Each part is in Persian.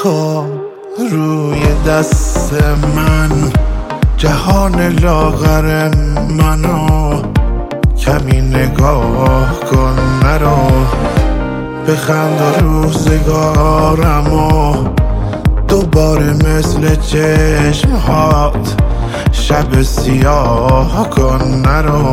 بخواب روی دست من، جهان لاغر منو کمی نگاه کن مرا، بخند و روزگارمو دوباره مثل چشمهات شب سیاه کن مرا.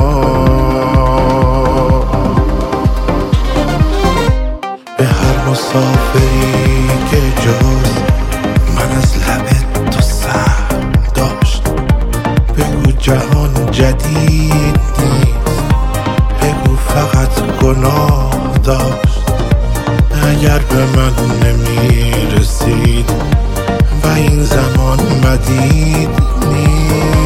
به هر مسافری که جز من از لب تو سر داشت، بگو جهان جدید نیست، بگو فقط گناه داشت. اگر به من نمیرسید و این زمان مدید نیست.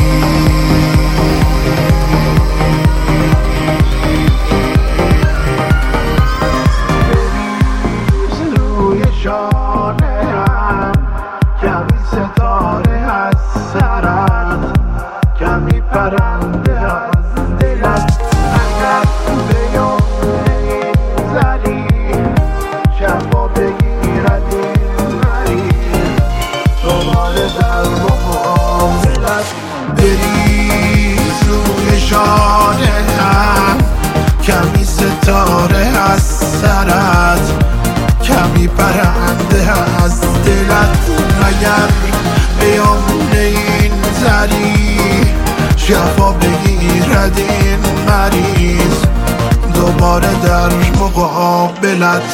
روی شانه‌ام کمی ستاره از سرت، کمی پرنده از دلت. اگر به یمن این زری شفا بگیرد این مریض، دوباره در مقابلت بریز. روی شانه‌ام کمی ستاره از سرت، کمی پرنده از دلت. اگر به یمن این زری شفا بگیرد این مریض، دوباره در مقابلت.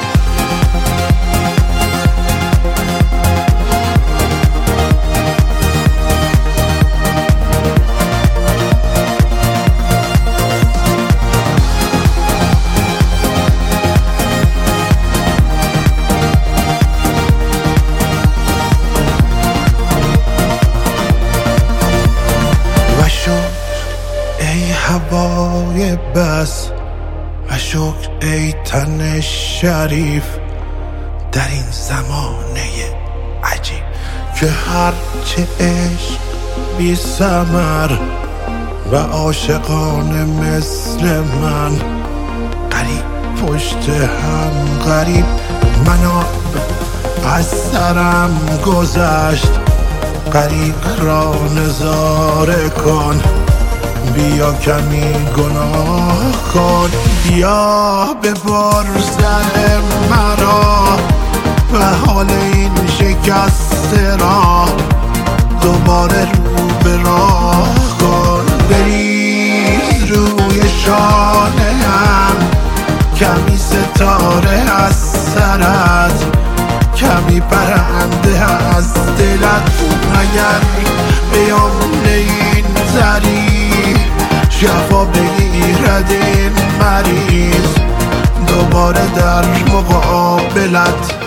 هوای بس و شکر ای تن شریف در این زمانه عجیب، که هرچه عشق بی ثمر و عاشقانه مثل من، غریب پشت هم غریب. منو از سرم گذشت، غریق را نظاره کن، بیا کمی گناه کن. بیا ببر سر مرا و حال این شکسته را دوباره رو به راه کن. بریز روی شانه‌ام کمی ستاره از سرت، کمی پرنده از دلت. اگر به یمن این زری شفا بگیرد این مریض، دوباره در مقابلت.